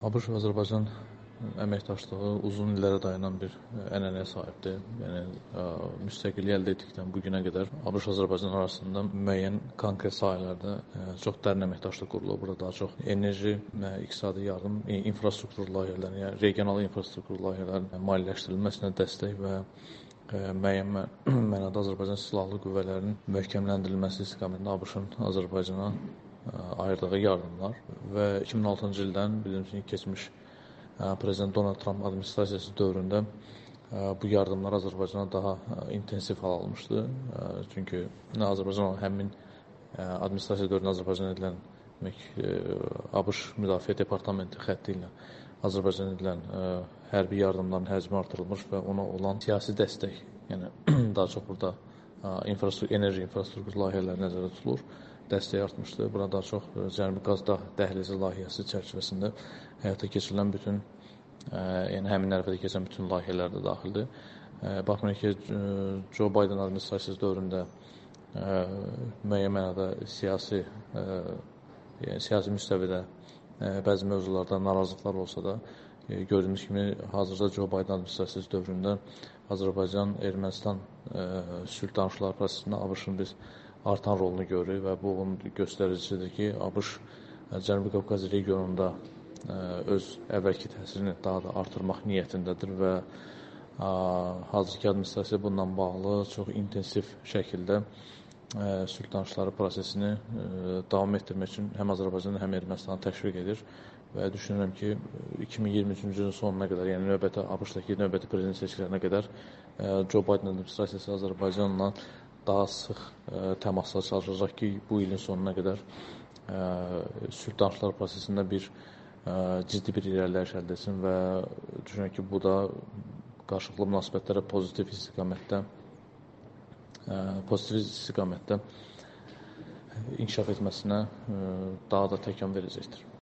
ABŞ və Azərbaycan əməkdaşlığı uzun illərə dayanan bir ənənəyə sahibdir. Yəni müstəqillik əldə etdikdən bu günə qədər ABŞ-Azərbaycan arasında müəyyən konkret sahələrdə çox dərin əməkdaşlıq qurulub. Burada daha çox enerji, iqtisadi yardım, infrastruktur layihələri, yəni regional infrastruktur layihələrinin maliyyələşdirilməsinə dəstək və müəyyən mənada Azərbaycan silahlı qüvvələrinin möhkəmləndirilməsi istiqamətində ABŞ-ın Azərbaycana ayırdığı yardımlar və 2006-cı ildən bildiyimiz kimi keçmiş Prezident Donald Trump administrasiyası dövründə bu yardımlar Azərbaycana daha intensiv hal almışdı. Çünki Azərbaycan həmin administrasiya dövründə Azərbaycana edilən ABŞ Müdafiə Departamenti xətti ilə Azərbaycana edilən hərbi yardımların həcmi artırılmış və ona olan siyasi dəstək, yəni daha çox burada enerji infrastruktur layihələri nəzərdə tutulur. Dəstək artmışdı. Buna daha çox Cənubi Qaz Dəhlizi layihəsi çərçivəsində həyata keçirilən bütün, yəni həmin ərəfədə keçən bütün layihələr də daxildir. Baxmayaraq ki, Joe Biden administrasiyası dövründə müəyyən mənada siyasi müstəvidə bəzi mövzularda narazılıqlar olsa da, gördüyümüz kimi hazırda Joe Biden administrasiyası dövründə Azərbaycan-Ermənistan sülh danışıqları prosesində ABŞ-ın biz artan rolunu görürük və bu onun göstəricisidir ki, ABŞ Cənubi Qafqaz regionunda öz əvvəlki təsirini daha da artırmaq niyyətindədir və hazırki administrasiya bundan bağlı çox intensiv şəkildə sülh danışıqları prosesini davam etdirmək üçün həm Azərbaycan, həm Ermənistanı təşviq edir və düşünürəm ki, 2023-cü ilin sonuna qədər, yəni ABŞ-dakı növbəti prezident seçkilərinə qədər Joe Biden administrasiyası Azərbaycanla daha sıx təmasla çalışacaq ki, bu ilin sonuna qədər sülh danışıqları prosesində ciddi bir irəliləyiş əldə etsin və düşünürəm ki, bu da qarşılıqlı münasibətlərə pozitiv istiqamətdə inkişaf etməsinə daha da təkan verəcəkdir.